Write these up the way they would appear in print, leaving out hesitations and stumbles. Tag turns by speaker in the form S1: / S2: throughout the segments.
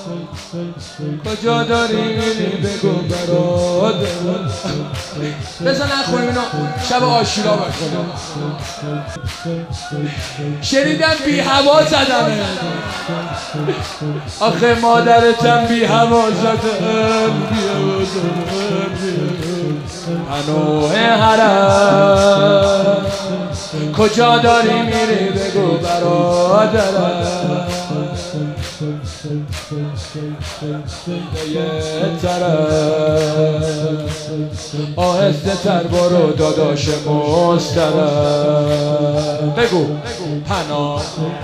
S1: کجا داری میری بگو برادر. بزن نخونیم اینو شب آشورا بخونیم. شنیدم بی هوا زدمه، آخه مادرتم بی هوا زدم، بی هوا زدم انوه حرم. کجا داری میری بگو برادرم، یه طرف آهسته تر برو داداش مسترم. بگو پناه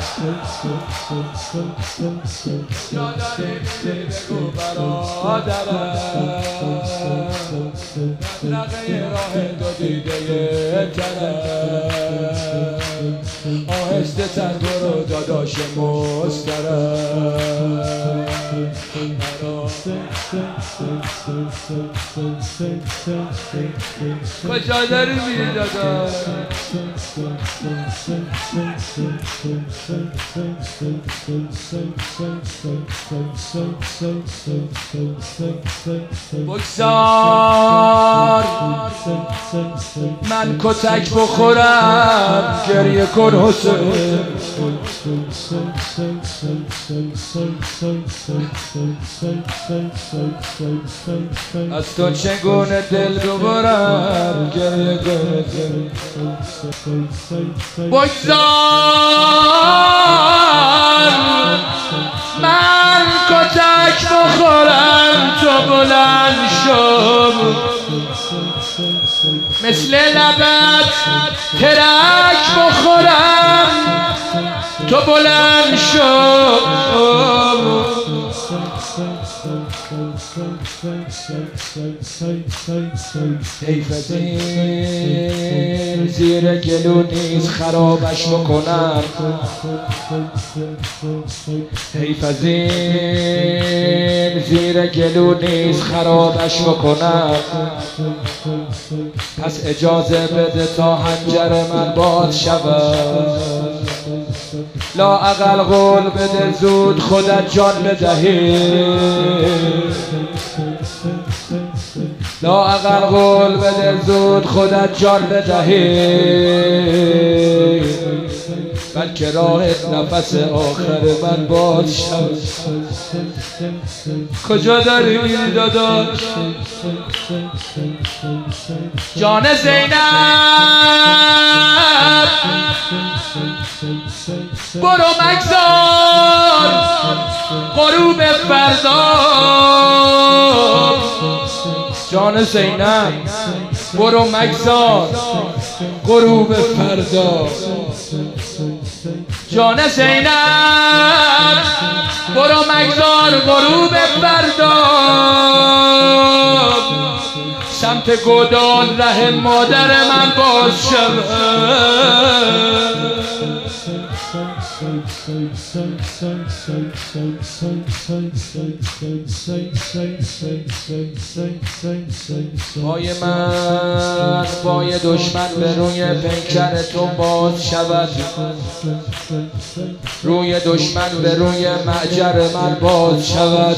S1: کجا داری میری بگو برادرم، دغدغه راه دو دیده یه طرف آهسته تر برو داداش مسترم. کجا داری میری داداش، بگذار من کتک بخورم، گریه کن حسین. از تو چگونه دل ببرم، گریه کن. بگذار من کتک بخورم، تو بلند شو مثل لبت ترک بخورم، تو بلند شو. حیف از این زیر گلو نیز خرابش بکنم، حیف از این زیر گلو نیز خرابش بکنم. پس اجازه بده تا حنجر من باد شود، لااقل قول بده زود خودت جان بدهی، لااقل قول بده زود خودت جان بدهی، بلکه راه نفس آخر من باد شد. کجا داری میری داداش، جان زینب برو مگذار غروب فردا، جان زینب برو مگذار غروب فردا، جان زینب برو مگذار غروب فردا، سمت گودال ره مادر من باز شود. پای من پای دشمن به روی پیکر تو باز شود، روی دشمن به روی معجر من باز شود.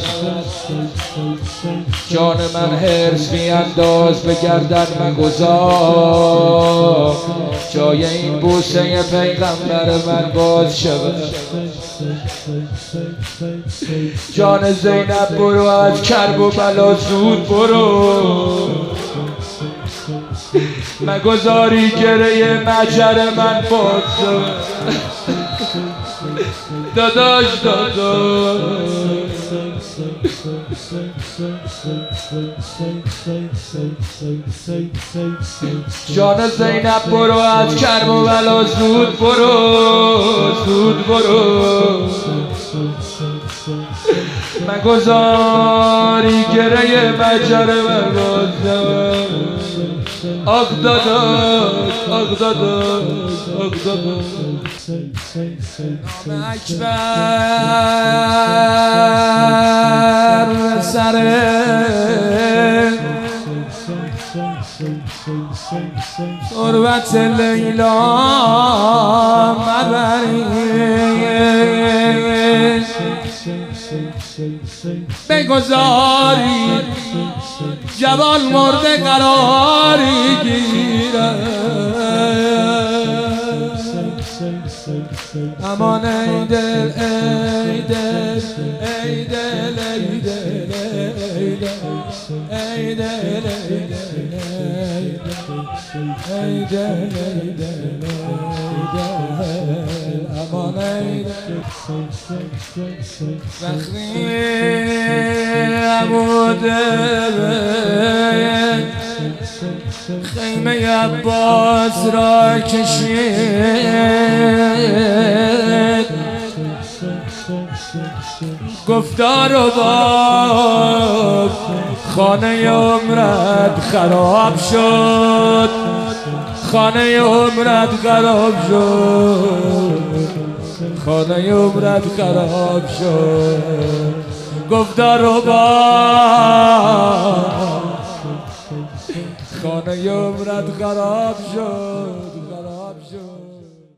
S1: جان من حرص بیانداز به گردن مگذار، جای این بوسه پیغمبر من باز شود. جان زینب برو از کرب و بلا زود برو، مگذاری گره مجر من باز شود. داداش جان زینب برو از کرب و بلا زود برو، زود برو، مگذاری گره مجر من باز شود. آخ داداش، آخ داداش، آخ داداش. نام اکبر سر تربت لیلا مبری، بگذاری جوان مرده قراری گیره امان ای دل ای دل ای دل ای دل ای دل ای دل ای دل امان ای دل فخری عموده خیمه عباس را کشید گفتار و باب خانه عمرت خراب شد خانه عمرت خراب شد خانه عمرت خراب شد گفتار و باب خانه عمرت خراب شد